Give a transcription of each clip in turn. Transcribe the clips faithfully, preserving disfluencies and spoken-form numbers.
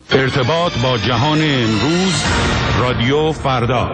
ارتباط با جهان امروز، رادیو فردا.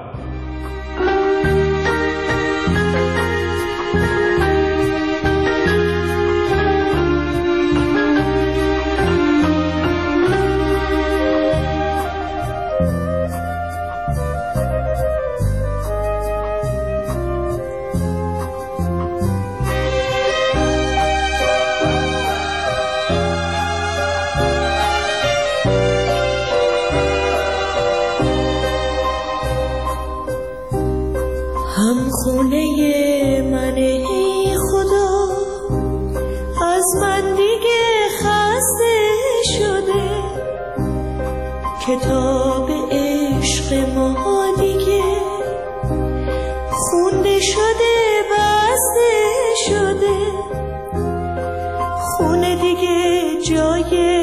هم خونه من ای خدا، از من دیگه خسته شده، کتاب عشق ما دیگه خونده شده، بسته شده، خونه دیگه جای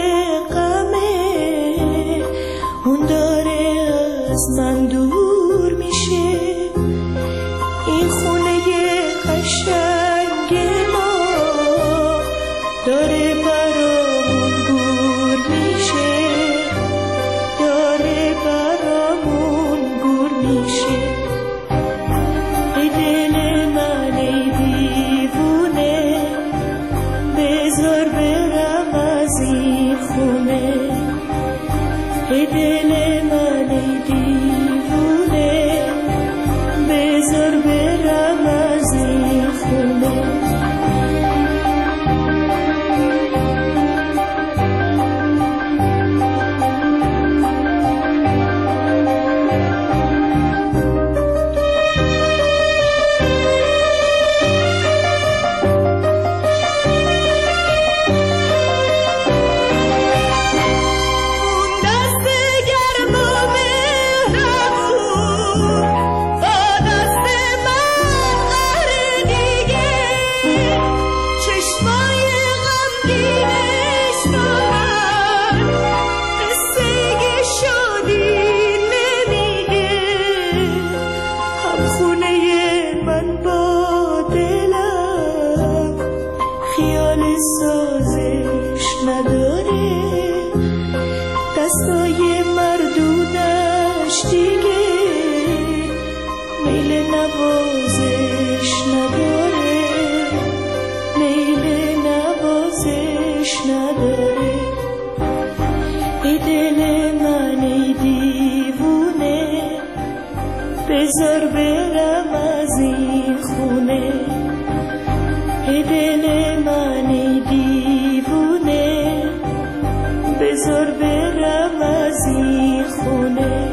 غمه، اون داره از من دور میشه، این خونه قشنگ ما داره برامون گور میشه، داره برامون گور میشه. ای دل من ای دیوونه، بذار برم از این خونه، ای دل من ای دیوونه، بذار برم از این خونه. بذار برم از این خونه، ای دل من ای دیوونه، بذار برم از این خونه.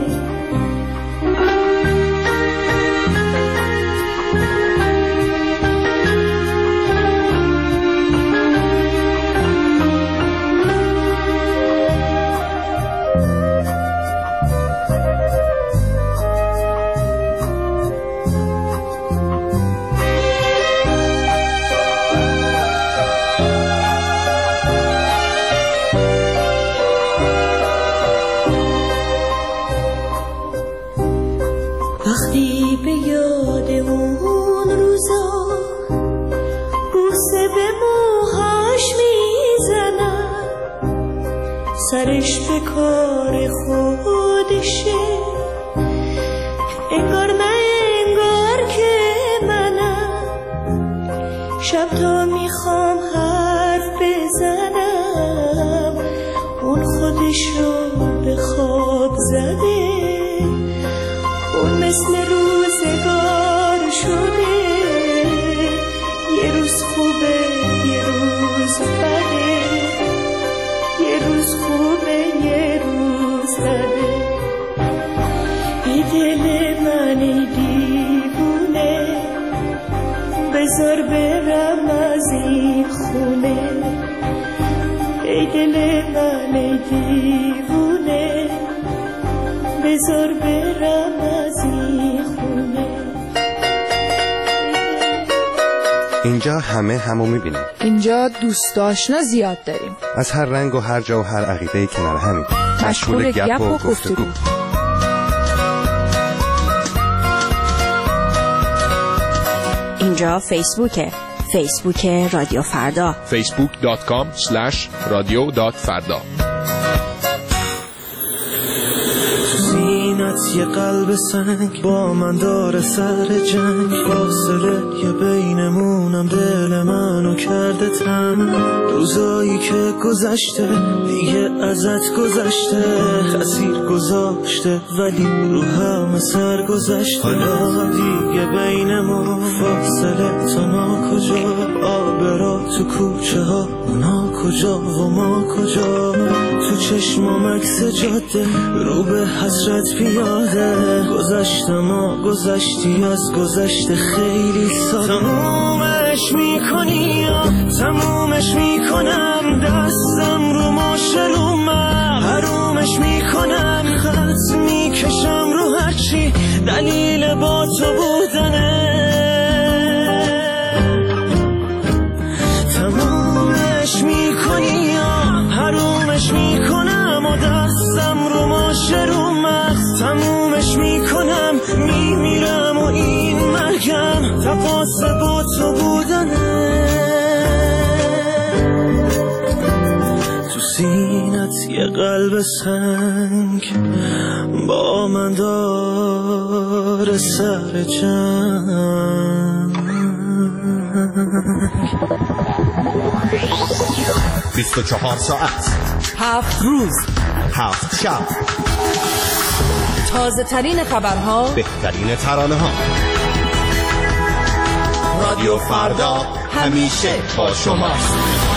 وقتی به یاد اون روزا بوسه به موهاش میزنم، سرش به کار خودشه، انگار نه انگار که منم، شب تا میخوام حرف بزنم، اون خودش رو به خواب زده، اون مثل روزگار شده، یه روز خوبه یه روز بده، یه روز خوبه یه روز بده. ای دل من ای دیوونه، بذار برم از این خونه، ای دل من ای دیوونه، بذار برم از این خونه. اینجا همه همو میبینیم، اینجا دوست آشنا زیاد داریم، از هر رنگ و هر جا و هر عقیده کنار همیم، مشغول گپ و گفتگو. اینجا فیسبوکه، فیسبوک رادیو فردا، فیسبوک دات کام اسلش رادیو دات فردا. سینت یه قلب سنگ با من داره سر جنگ، فاصله یه بینمونم دل منو کرده تنگ. روزایی که گذشته دیگه ازت گذشته، خسیر گذاشته ولی رو همه سر گذشته. حالا دیگه بینمون فاصله تا ما کجا، آبرا تو کوچه ها اونا کجا و ما کجا. تو چشمام عکس جاده رو به حسرت پیاده، گذشتم و گذشتی از گذشته خیلی ساده. تمومش میکنی یا تمومش میکنم، دستم رو ماشلومم حرومش میکنم، خط میکشم رو هرچی دلیل با تو بودنه. تمومش میکنی یا حرومش میکنم و دستم رو ماشه رو مغز، تمومش میکنم میمیرم و این مرگم تقاس با تو بودنه. تو سینت یه قلب سنگ با من داره سر جنگ. بیست و چهار ساعت، هفت روز، هفت شب، تازه ترین خبرها، بهترین ترانه ها. رادیو فردا همیشه با شماست.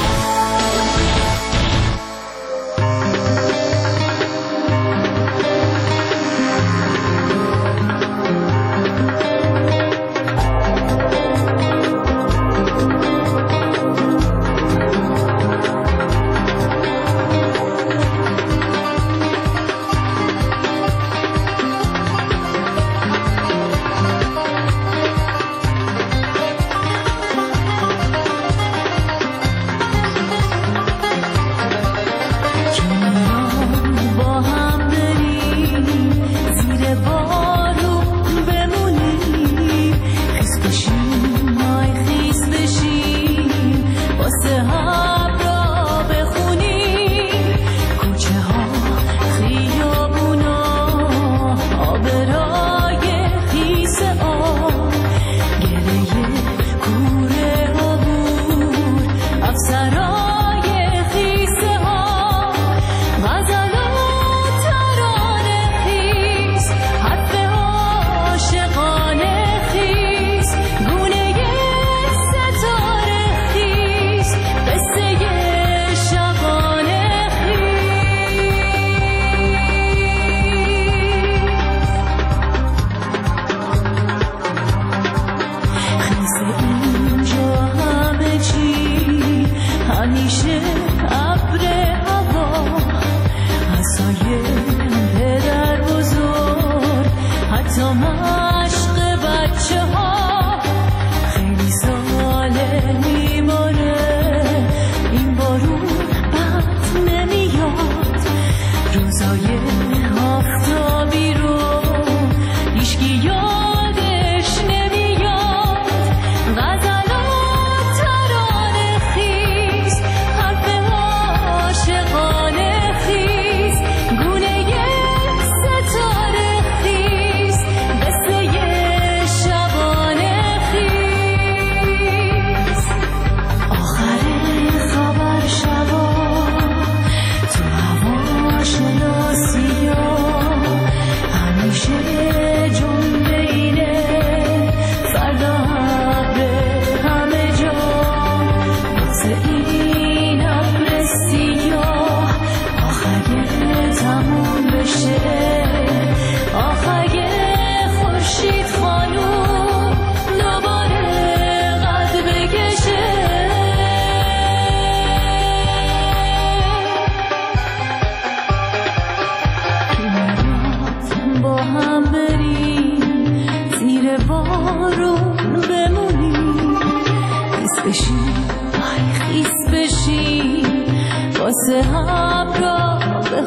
واسه هم را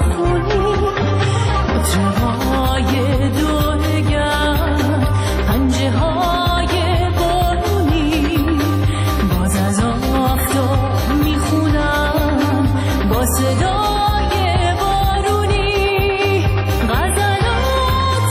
بخونی مطرهای دورگر پنجه های بارونی باز از آفتاب میخونم با صدای بارونی غزلات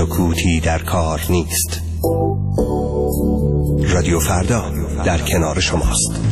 سکوتی در کار نیست. رادیو فردا در کنار شماست.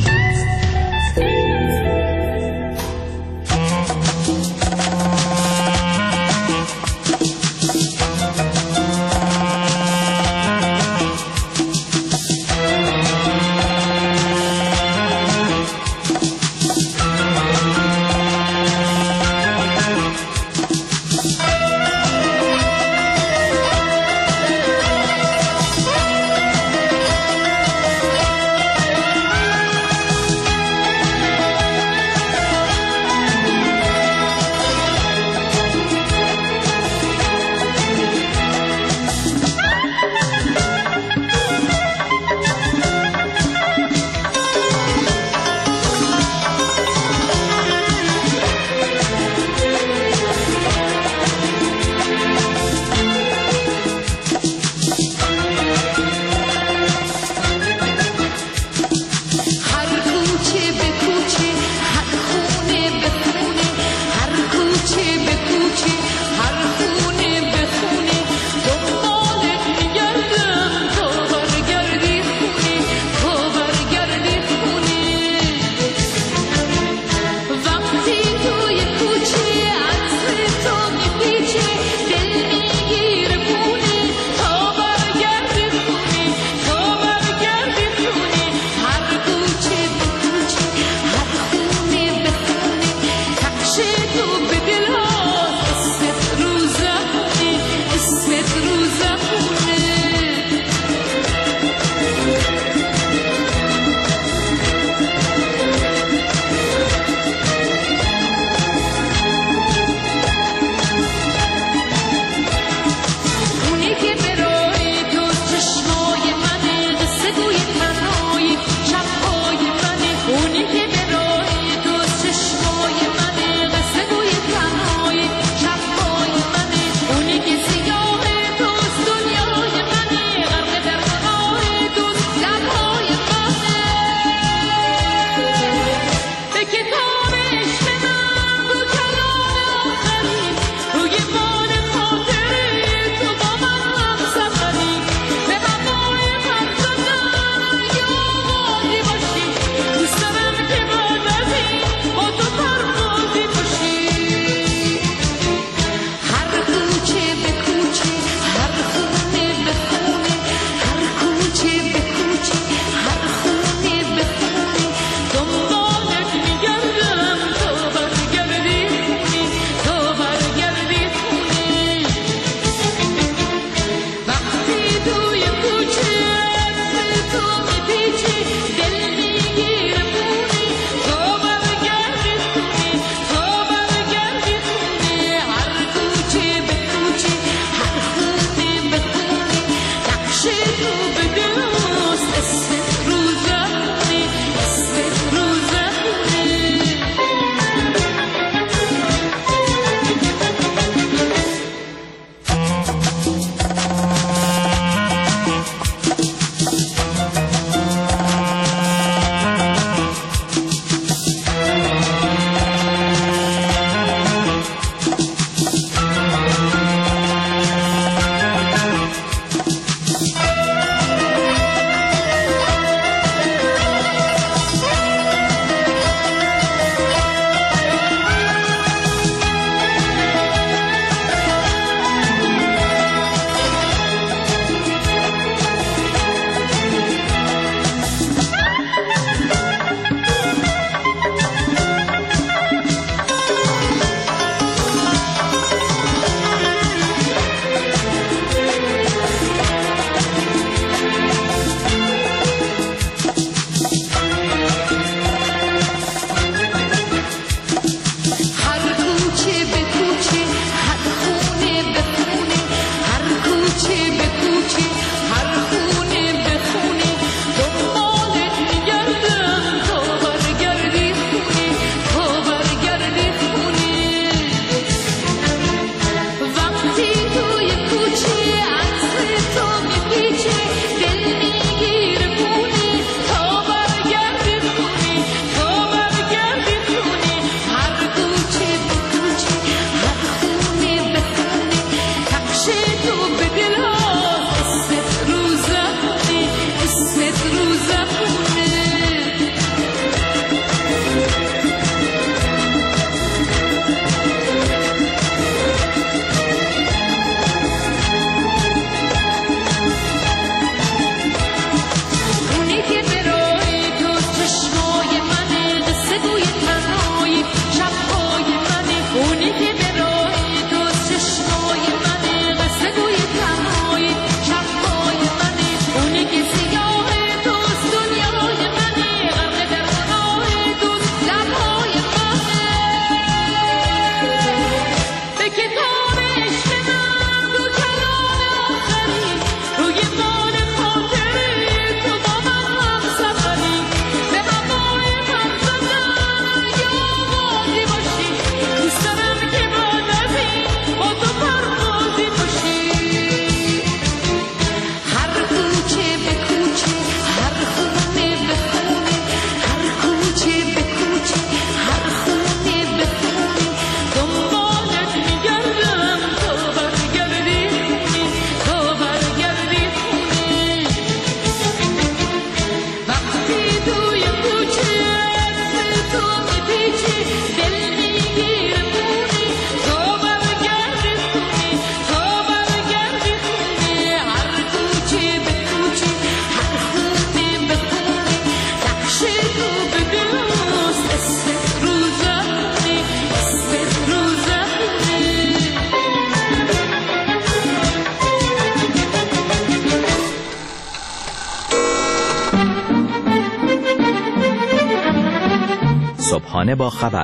صبحانه با خبر.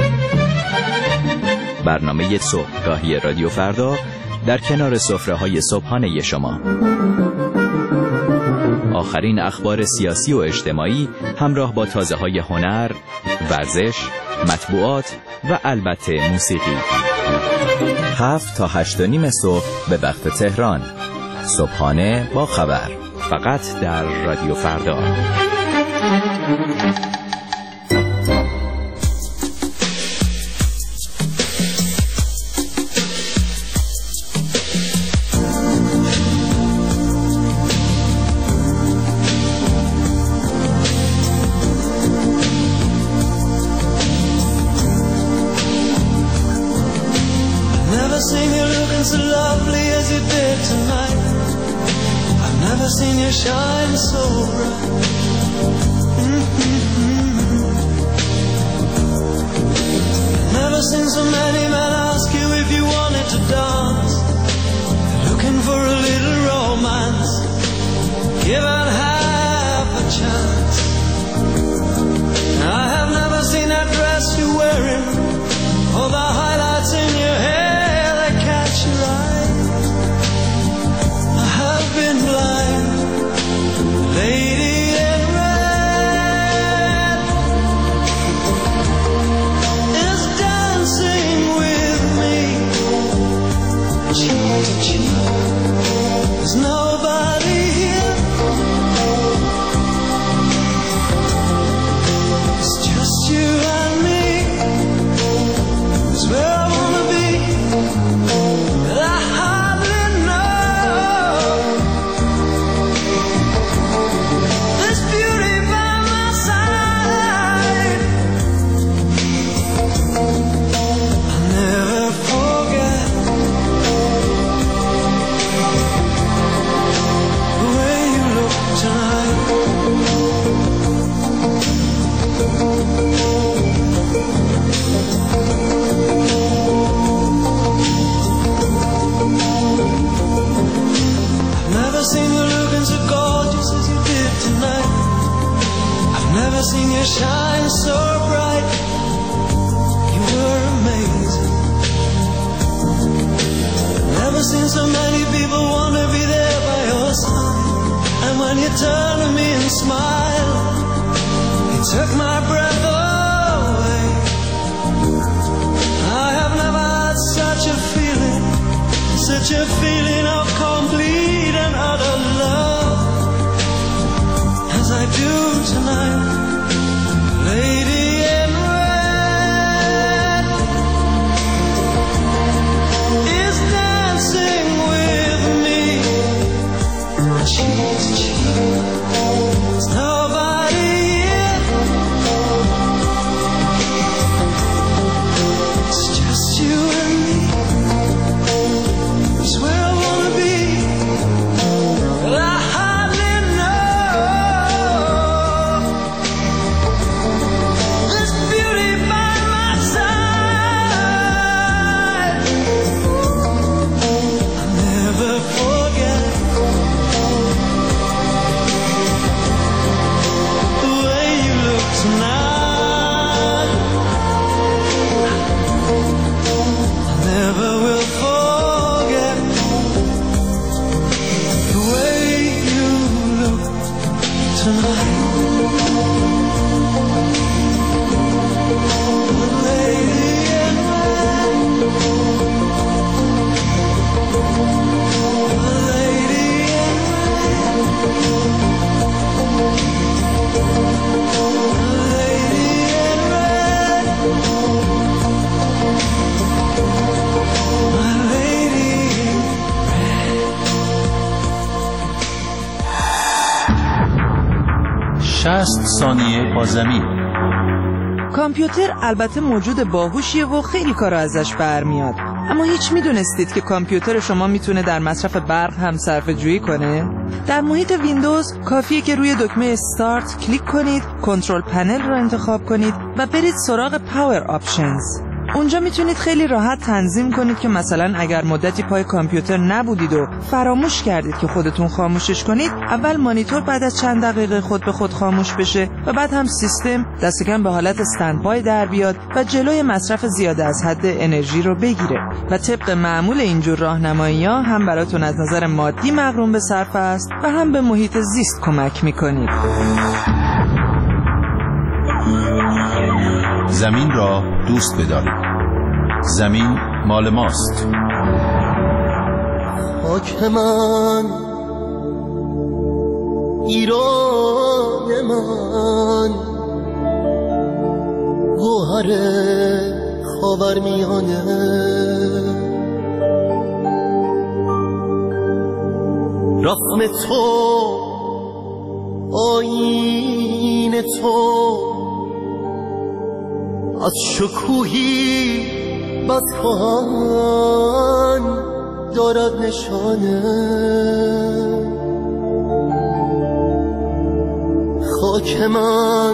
برنامه صبحگاهی رادیو فردا در کنار سفره‌های صبحانه شما. آخرین اخبار سیاسی و اجتماعی همراه با تازه‌های هنر، ورزش، مطبوعات و البته موسیقی. هفت تا هشت و نیم صبح به وقت تهران. صبحانه با خبر. فقط در رادیو فردا. Shine so bright. Mm-hmm. Never seen so many men ask you if you wanted to dance. Looking for a little romance, given half a chance. I have never seen that dress you're wearing, or the highlights in your hair that catch your eye. I have been blind. Lady in red is dancing with me, cheek to cheek. There's nobody here. It's just you and me. It's where I wanna be. But I hardly know. Seen you shine so bright. You were amazing. Never seen so many people want to be there by your side. And when you turn to me and smile, it took my breath away. I have never had such a feeling, such a feeling of complete and utter love as I do tonight. Lady in red is dancing with me, cheek to cheek. There's nobody here. It's just you and me. It's where I wanna be. But I hardly know. شصت ثانیه با زمین. کامپیوتر البته موجود باهوشیه و خیلی کارا ازش برمیاد، اما هیچ میدونستید که کامپیوتر شما میتونه در مصرف برق هم صرفه جویی کنه؟ در محیط ویندوز کافیه که روی دکمه استارت کلیک کنید، کنترل پنل رو انتخاب کنید و برید سراغ پاور آپشنز. اونجا میتونید خیلی راحت تنظیم کنید که مثلا اگر مدتی پای کامپیوتر نبودید و فراموش کردید که خودتون خاموشش کنید، اول مانیتور بعد از چند دقیقه خود به خود خاموش بشه و بعد هم سیستم دست کم به حالت استندبای در بیاد و جلوی مصرف زیاده از حد انرژی رو بگیره و طبق معمول اینجور راهنمایی‌ها هم براتون از نظر مادی مغروم به صرفه است و هم به محیط زیست کمک میکنید. زمین را دوست بدارید. زمین مال ماست. خاک من، ایران من، گوهر خاورمیانه، رسم تو، آیین تو، از شکوهی بس کهن دارد نشانه. خاک من،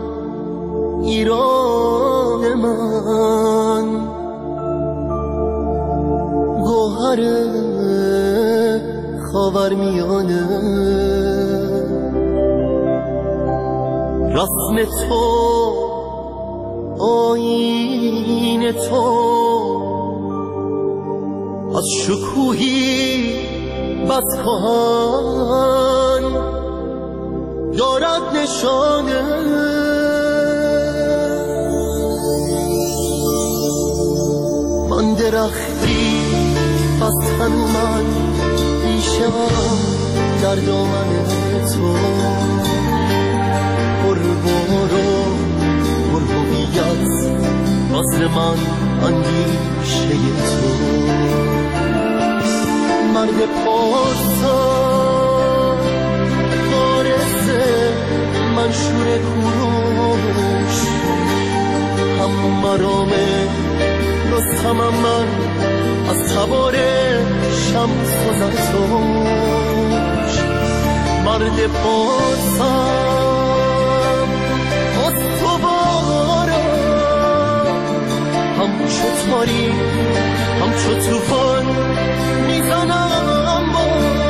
ایران من، گوهر خاورمیانه، رسم تو، آیین تو، از شکوهی بس کهن دارد نشانه. من درختی از تن من پیشم در دامن تو، بربارو برهویت وزر من اندیشه تو. مرد پارسا بارزه منشور کوروش، هم مرامه رستم من از سوار شمس و زرتوش. مرد پارسا همچو تاریک همچو توفان میزنم با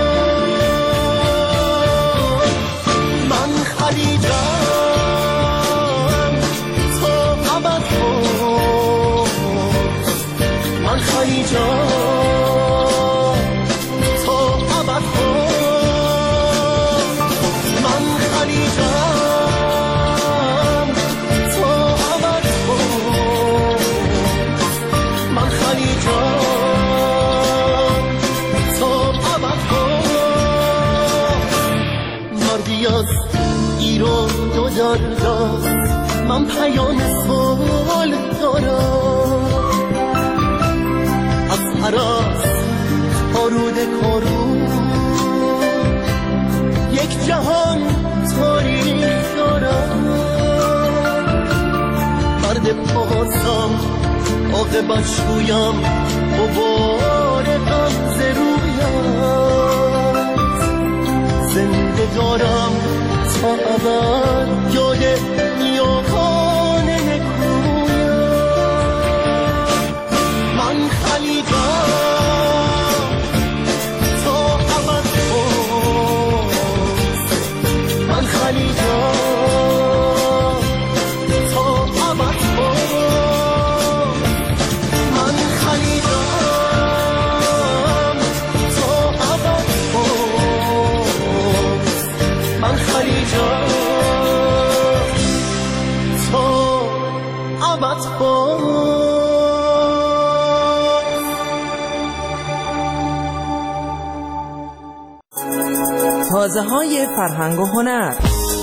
من خلیجم تا ابد باز. من خلیجم تا ابد باز. من خلیجم ایران دو در دست، من پیام سال دارم از هراس آرود کارو. یک جهان تاریخ دارم، مرد پاسم عاقبت شویم مبارکم ز رویت. زنده دارم تا ابد یاد نیاکان نکویم. من خلیجم تا ابد باز. من خلیجم تا ابد باز. من خلیجم تا ابد باز. من خلیجم تا ابد باز. تازه های فرهنگ و هنر.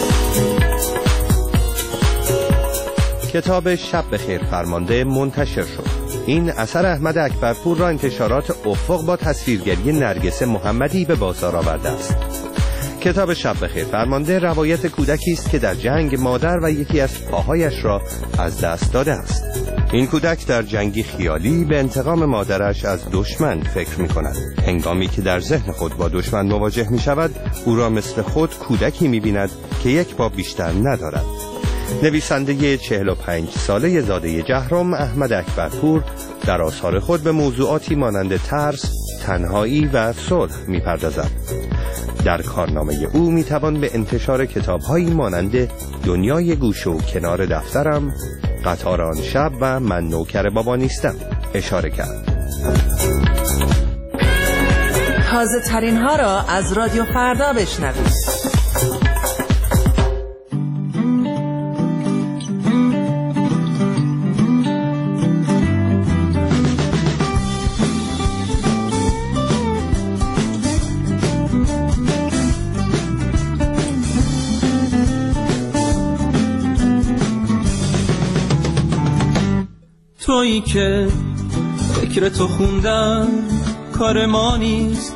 کتاب شب بخیر فرمانده منتشر شد. این اثر احمد اکبرپور را انتشارات افق با تصویرگری نرگس محمدی به بازار آورده است. کتاب شب بخیر فرمانده روایت کودکی است که در جنگ مادر و یکی از پاهایش را از دست داده است. این کودک در جنگی خیالی به انتقام مادرش از دشمن فکر می کند. هنگامی که در ذهن خود با دشمن مواجه می شود، او را مثل خود کودکی می بیند که یک پا بیشتر ندارد. نویسنده چهل و پنج ساله زاده جهرم احمد اکبرپور در آثار خود به موضوعاتی مانند ترس، تنهایی و صلح می‌پردازد. در کارنامه او می‌توان به انتشار کتاب‌هایی مانند دنیای گوش و کنار دفترم، قطار آن شب و من نوکر بابا نیستم اشاره کرد. تازه ترین ها را از رادیو فردا بشنوید. تویی که فکر تو خوندن کار ما نیست،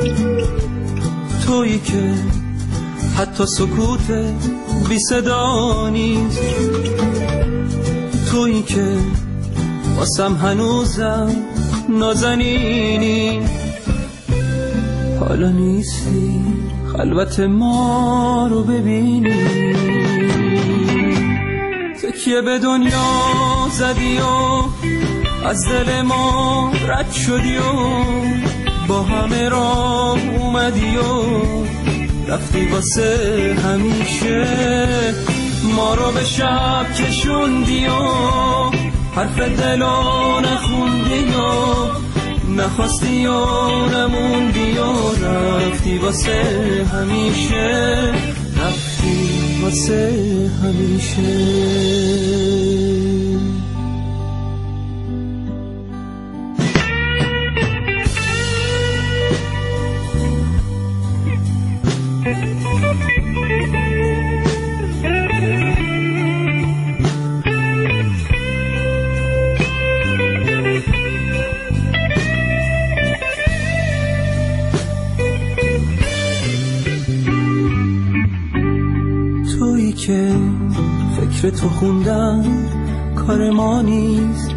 تویی که حتی سکوت بی صدا نیست، تویی که واسم هنوزم نازنینی، حالا نیستی خلوت ما رو ببینی، تکیه به دنیا زدی و از دل ما رد شدی و با همه راه اومدی و رفتی واسه همیشه، ما رو به شب کشوندی و حرف دلو نخوندی و نخواستی و نموندی و رفتی واسه همیشه، رفتی واسه همیشه. تویی که فکر تو خوندن کار ما نیست،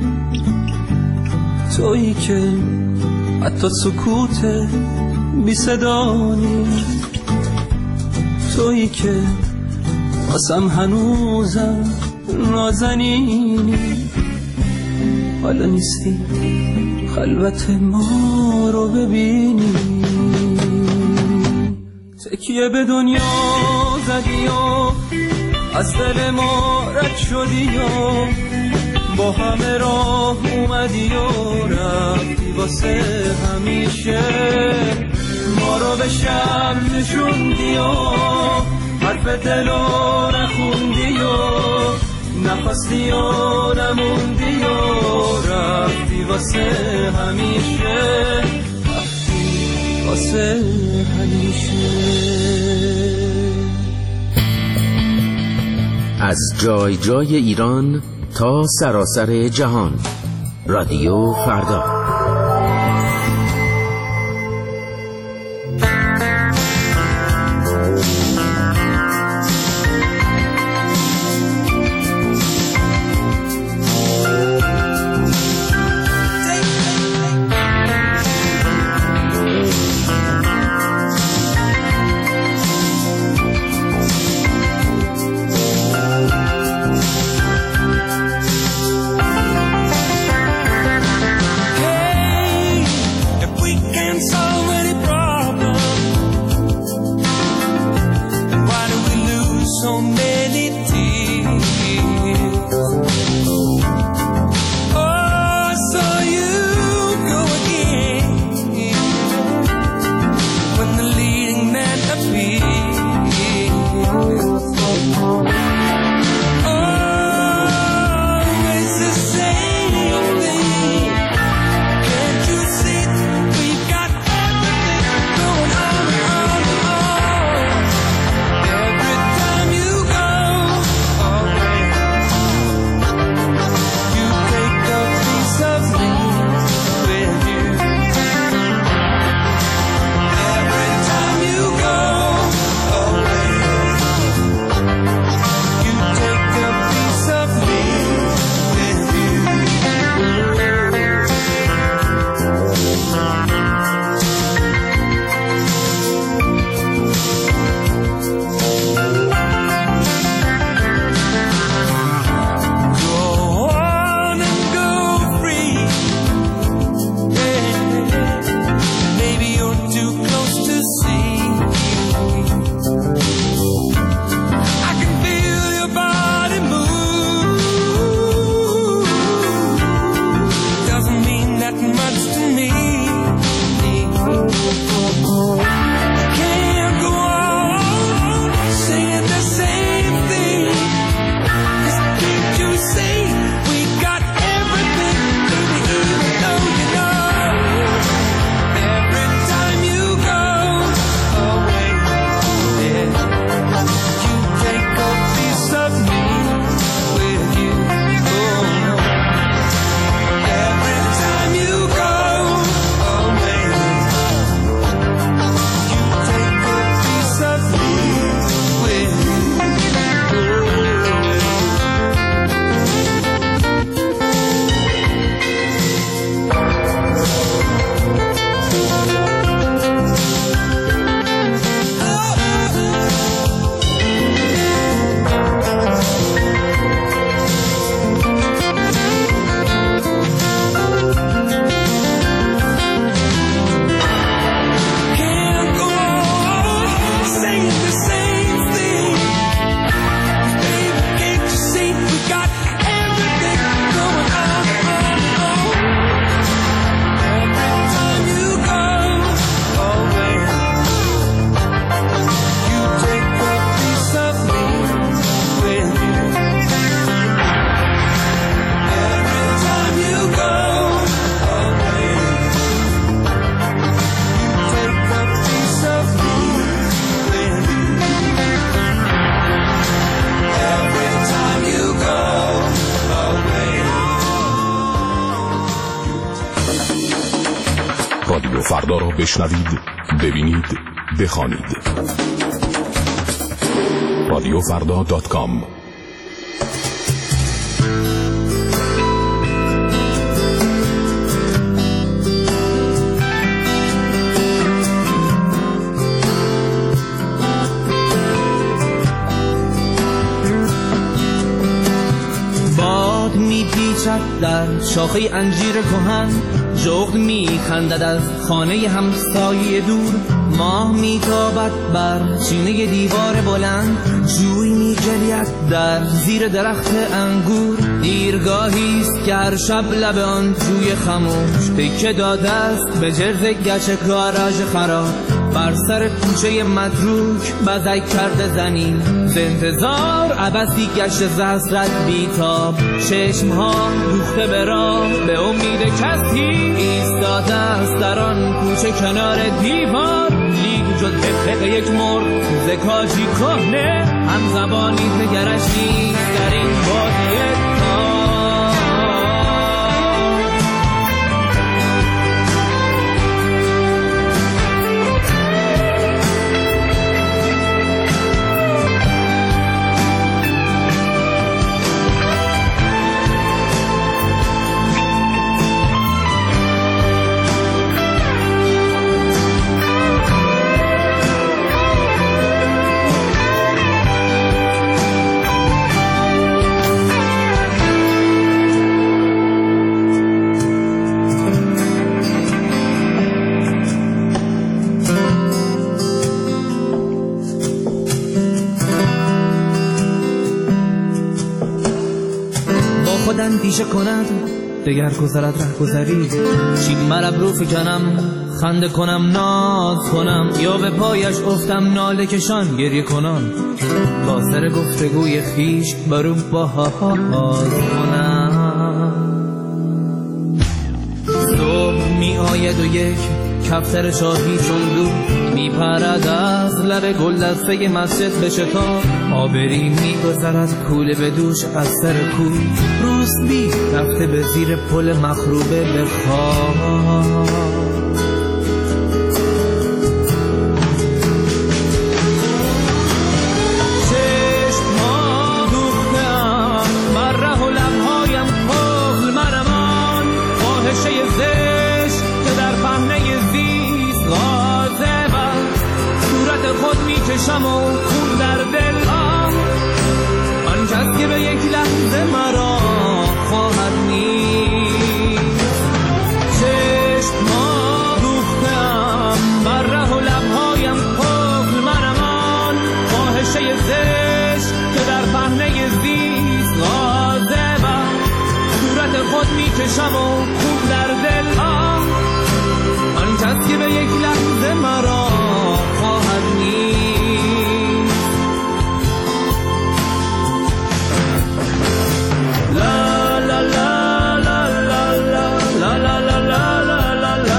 تویی که حتی سکوت بی صدا نیست، تویی که واسم هنوزم نازنینی، حالا نیستی خلوت ما رو ببینی، تکیه به دنیا زدی و از دل ما رد شدی و با همه راه اومدی و رفتی واسه همیشه، ما رو به شب نشوندی و حرف دلو نخوندی و نخواستی و نموندی و رفتی واسه همیشه، رفتی واسه همیشه. از جای جای ایران تا سراسر جهان، رادیو فردا. که فردا را بشنوید، ببینید، بخوانید. رادیو فردا دات کام. در شاخه انجیر کهن جغد میخندد از خانه همسایه دور. ماه میتابد بر چینه دیوار بلند، جوی میجلید در زیر درخت انگور. دیرگاهیست که هر شب لب آن جوی خموش تکه داده است به جرز گچ گاراژ خراب. بر سر کوچه متروک بزک کرده زنی ز انتظار عبثی گشت زحصرت بیتاب. چشمها دوخته به راه به امید کسی ایستاده است در آن کوچه کنار دیوار. لیک جز افق یک مرغ ز کاجی کهنه هم زبانی نگرش نیست در این بادیه. اندیشه کند دگر گذرد ره گذری. چین مرب رو فکنم خنده کنم ناز کنم، یا به پایش افتم ناله کشان گریه کنم. با سر گفتگوی خیش برو باز کنم. صبح می آید و یک کفتر شاهی چون دو می پرد از لب گل دسته مسجد به شتاب. آبری می گذرد کوله به دوش از سر کوی. روسبی رفته به زیر پل مخروبه به خواب. چشم‌ها دوخته‌ام بر ره و لب‌هایم پخل مرمان. فاحشه زشت که در پهنه زیست غاضبم. صورت خود میکشم و خون در دل آم. آن کس که به یک لحظه مرا خواهد نیست. چشم‌ها دوخته‌ام بر ره و لب‌هایم پخل مرمان. فاحشه زشت که در پهنه زیست غاضبم. صورت خود میکشم و خون در دل آم. آن کس که به یک لحظه مرا خواهد نیست. لا لا لا لا لا لا لا لا لا لا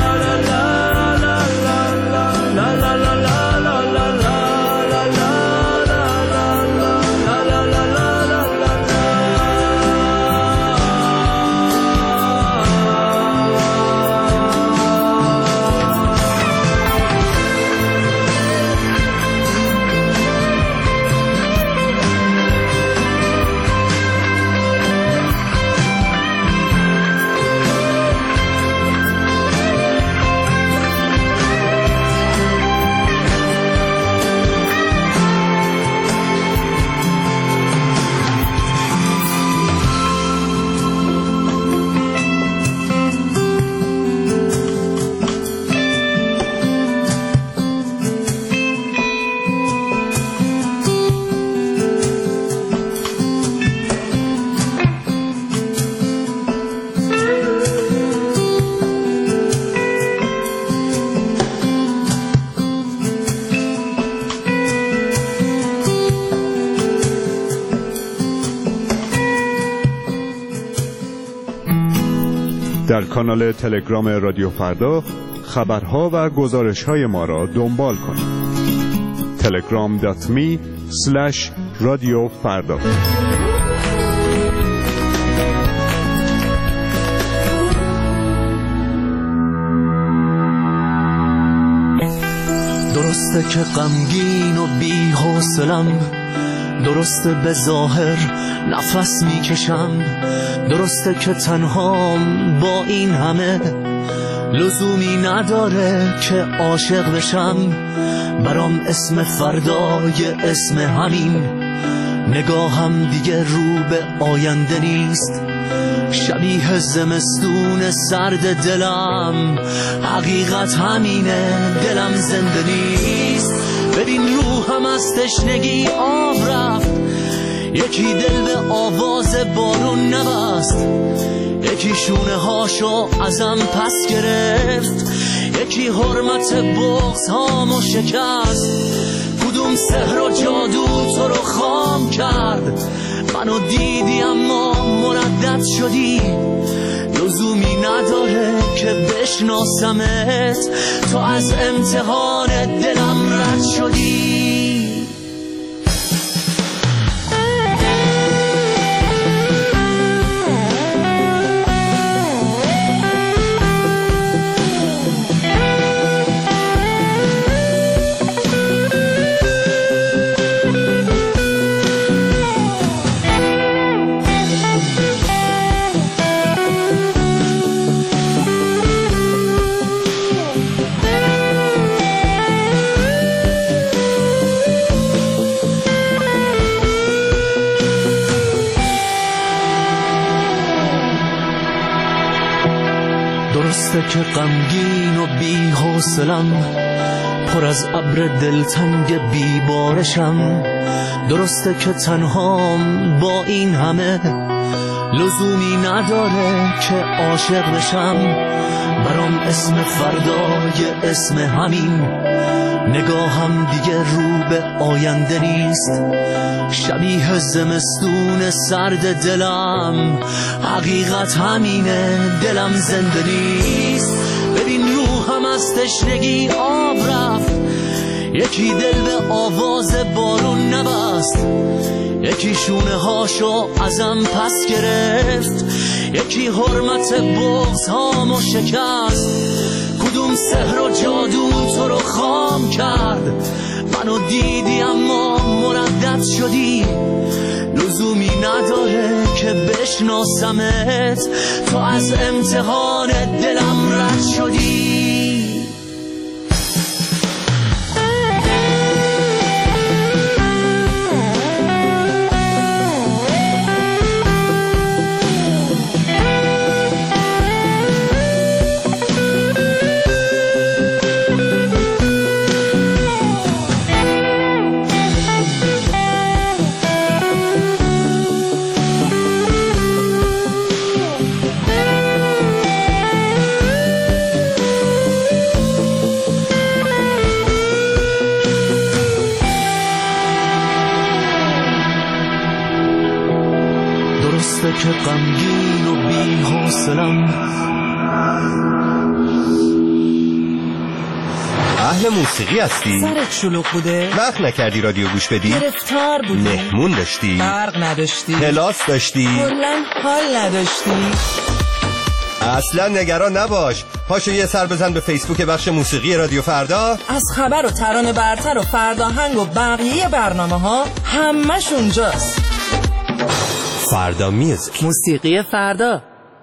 در کانال تلگرام رادیو فردا خبرها و گزارش‌های ما را دنبال کنید. تلگرام دات می اسلش رادیو فردا. درسته که غمگین و بی حوصلم، درسته به ظاهر نفس میکشم، درسته که تنهام با این همه، لزومی نداره که عاشق بشم. برام اسم فردای اسم همین، نگاهم دیگه رو به آینده نیست، شبیه زمستون سرد دلم. حقیقت همینه، دلم زنده نیست. ببین روحم از تشنگی آب رفت، یکی دل به آواز بارون نبست، یکی شونه هاشو ازم پس گرفت، یکی حرمت بغض هامو شکست. کدوم سحر و جادو تو رو خام کرد؟ منو دیدی اما مردد شدی، لزومی نداره که بشناسمت، تو از امتحان دلم رد شدی. درسته که غمگین و بی حوصلم، پر از ابر دلتنگ بی بارشم، درسته که تنهام با این همه، لزومی نداره که عاشق بشم. برام اسم فردای اسم همین، نگاهم دیگه رو به آینده نیست، شبیه زمستون سرد دلم. حقیقت همینه، دلم زنده نیست. ببین روحم از تشنگی آب رفت، یکی دل به آواز بارون نبست، یکی شونه هاشو ازم پس گرفت، یکی حرمت بغض هامو شکست. کدوم سحر و جادو تو رو خام کرد؟ منو دیدی اما مردد شدی، لزومی نداره که بشناسمت، تو از امتحان دلم رد شدی. که غمگین و بی حوصلم. اهل موسیقی هستی؟ سرت شلوغ بوده؟ وقت نکردی رادیو گوش بدی؟ گرفتار بودی؟ مهمون داشتی؟ برق نداشتی؟ کلاس داشتی؟ کلاً حال نداشتی؟ اصلا نگران نباش، پاشو یه سر بزن به فیسبوک بخش موسیقی رادیو فردا. از خبر و ترانه برتر و فرداهنگ و بقیه برنامه ها همش اونجاست. فردا میوزیک، موسیقی فردا.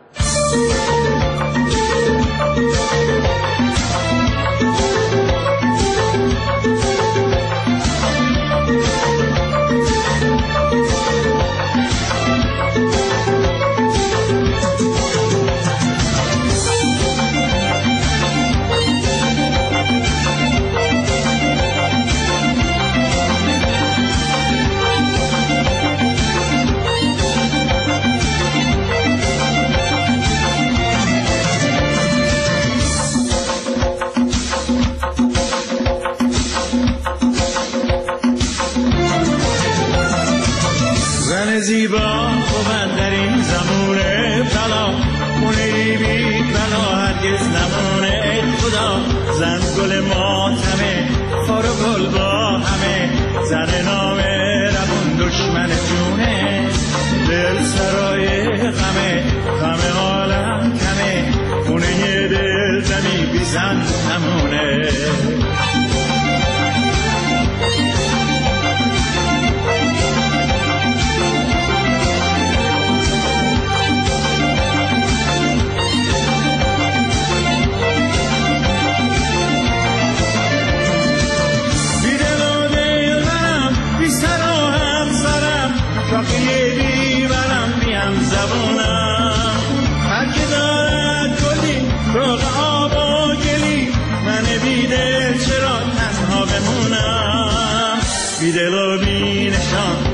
زیبا بود در این زمونه بلا، خونه بی بلا هرگز نمونه. خدا زن گل ماتمه، خار و گل با همه، زن نامه روون دشمن جونه. دل سرای غمه، غم عالم کمه، خونه دل زمی بی زن نمونه.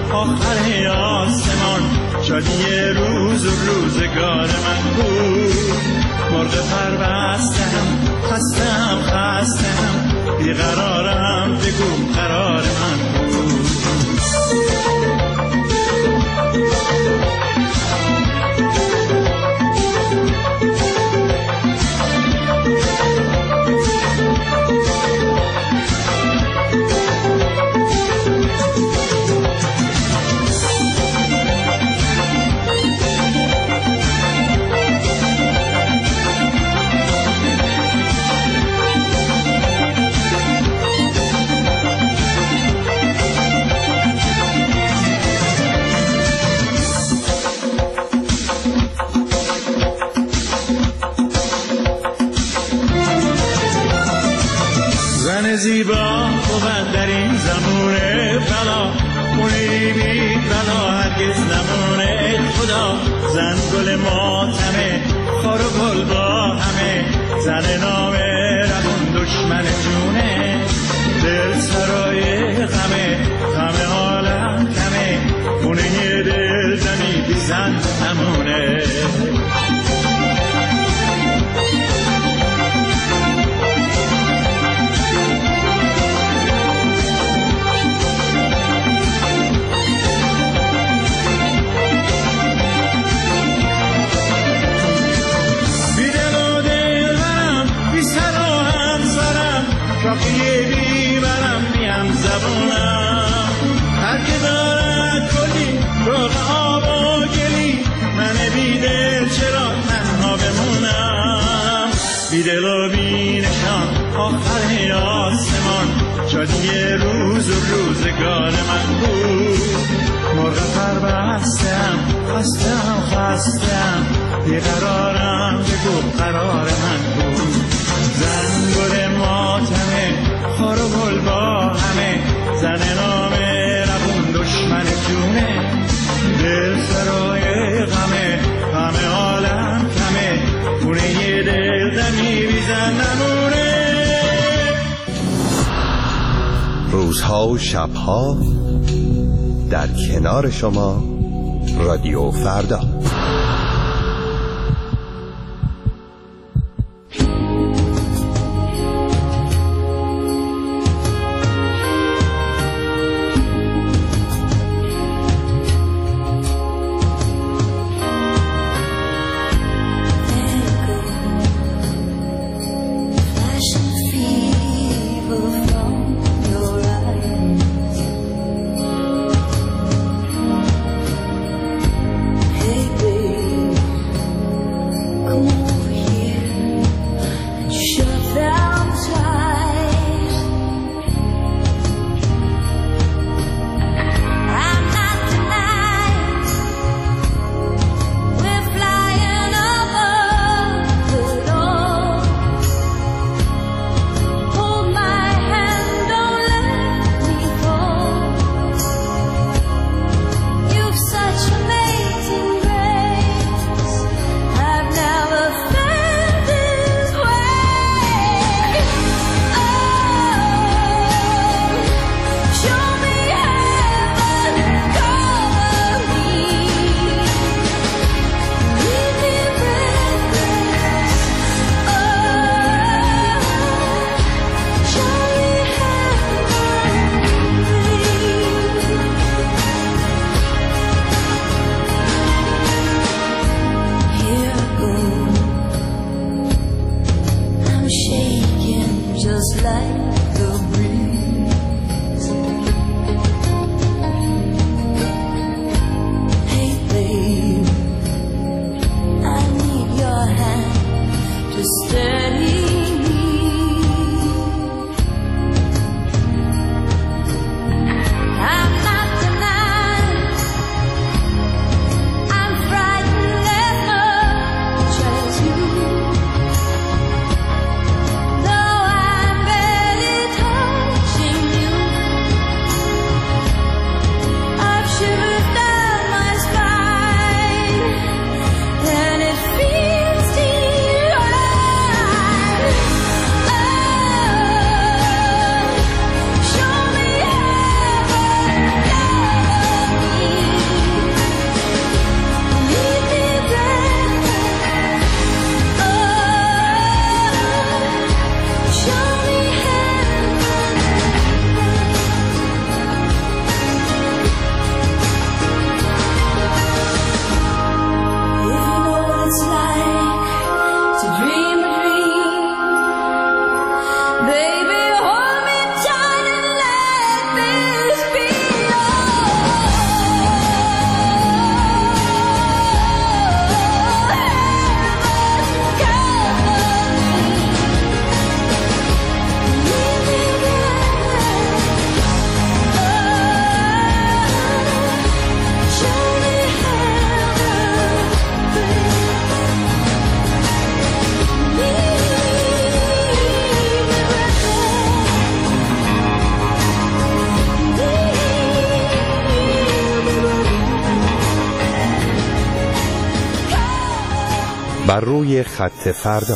آخر آسمان، شادی روز و روزگار من بود. مرغ پر بستم، خستم خستم، بیقرارم، بگو قرار من بود. زیبا بود در این زمونه بلا، خونه بی بلا هرگز نمونه. خدا زن گل ماتمه، خار و گل با همه، زن نامه روون دشمن جونه. دل سرای غمه، غم عالم کمه، خونه دل زنی بی زن نمونه. شاقیه بیبرم میم زبونم، هر که دارد کلی روغ آب و گلی، من بیدل چرا تنها بمونم. بیدل و بینشان آخر آسمان، شادی روز و روزگار من بود. مرغ پر بستم، خستم خستم، بیقرارم، بگو قرار من بود. زن گل ماتمه، خار و گل با همه، زن نامه روون دشمن جونه. دل سرای غمه، غم عالم کمه، خونه ی دل دمی بی زن نمونه. روزها و شبها در کنار شما، رادیو فردا. Hey, baby. بر روی خط فردا.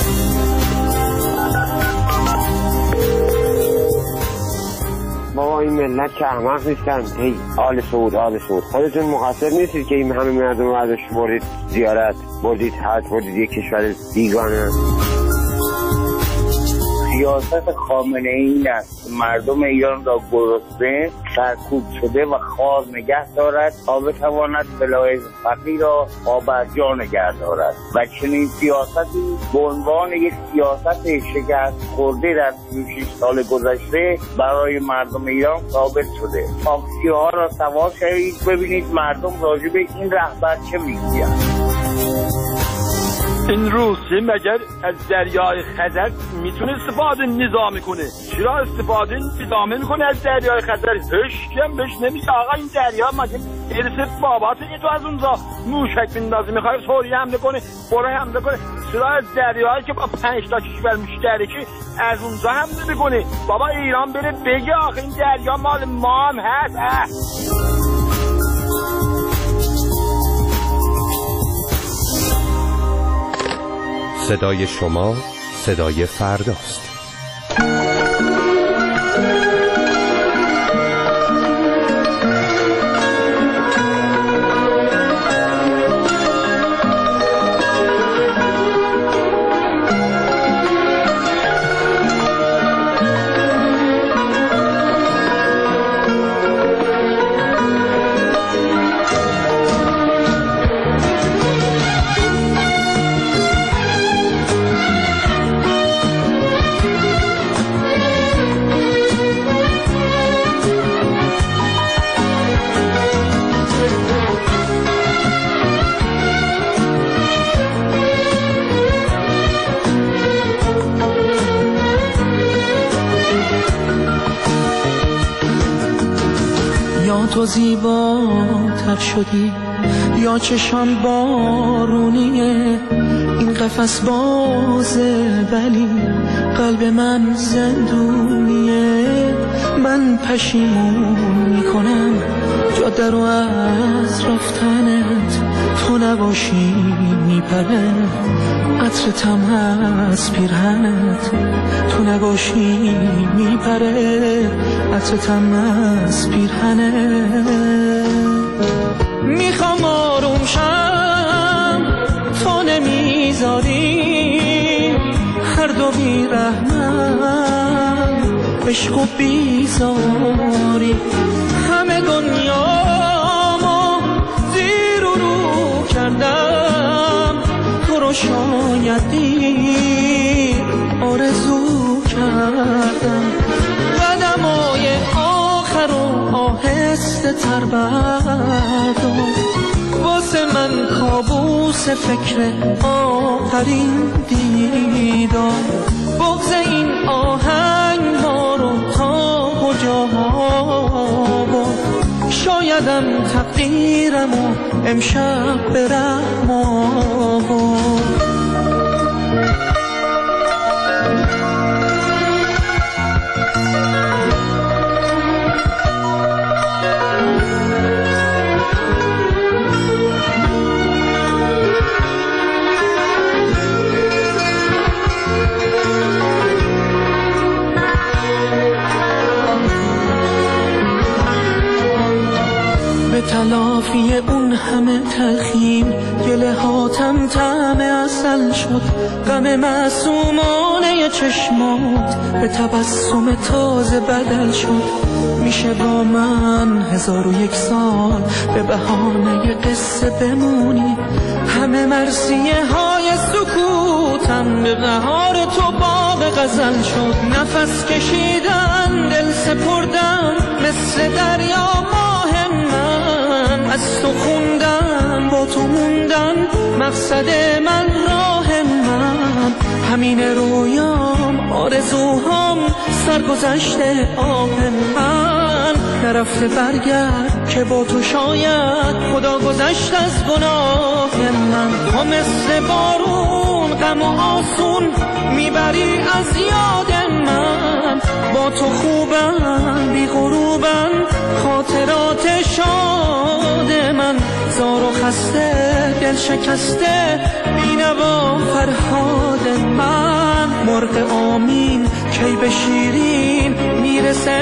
بابا این ملت که احمق نیستن. هی آل سعود آل سعود خودتون مقصر نیستید که این همه مردم رو ازش بردید زیارت، بردید حج، بردید یک کشور بیگانه. سیاست خامنه ای این است مردم ایران را گرسنه، سرکوب شده و خوار نگه دارد تا بتواند بلایز فقیر را پابرجا نگه دارد و چنین سیاستی به عنوان یک سیاست شکست خورده در سی و شش سال گذشته برای مردم ایران ثابت شده. تاکسی ها را سوار شوید ببینید مردم راجع به این رهبر چه میگویند. این روسیه مگر از دریای خزر میتونه استفاده نظامی کنه؟ چرا استفاده نظامی میکنه از دریای خزر؟ هیچ کم بهش نمیشه. آقا این دریا مگه ارث باباته؟ تو از اونجا موشک بندازی میخوای سوریه حمله کنه، برای حمله کنه؟ چرا از دریایی که با پنج تا کشور مشترکه از اونجا حمله میکنه؟ بابا ایران بره بگه آخه این دریا مال ما هم هست. اه. صدای شما صدای فرداست. تو زیباتر شدی یا چشان بارونیه، این قفس بازه ولی قلب من زندونیه. من پشیمون میکنم جاده رو از رفتنت، تو نباشی میپره عطرتم از پیرهنت، تو نباشی میپره عطرتم از پیرهنت. میخوام آروم شم تو نمیذاری، هر دو بیرحمم عشق و بیزاری. همه دنیامو زیر و رو کردم، تو رو شاید دیر آرزو کردم. قدمای آخر و آهسته تر بردار، واسه من کابوس فکر آخرین دیدار. بغض این آهنگ ها رو تا کجا ها بود، شایدم تقدیرم و امشب برم آباد. تلافی اون همه تلخیم گله هاتم طعم عسل شد. غم معصومانه چشمات به تبسم تازه بدل شد. میشه با من هزار و یک سال به بهانه قصه بمونی، همه مرثیه های سکوتم به بهار تو باغ غزل شد. نفس کشیدن دل سپردم مثل دریا ماه من، از تو خوندم با تو موندن مقصد من راه من. همین رویام آرزوهام سرگذشته آه من. نرفته برگرد که با تو شاید خدا گذشت از گناه من. تو مثل بارون غم و آسون میبری از یاد من. با تو خوبم بی غروبم خاطرات شاد من. زار و خسته دل شکسته بینوا فرهاد من، مرغ آمین کی به شیرین میرسه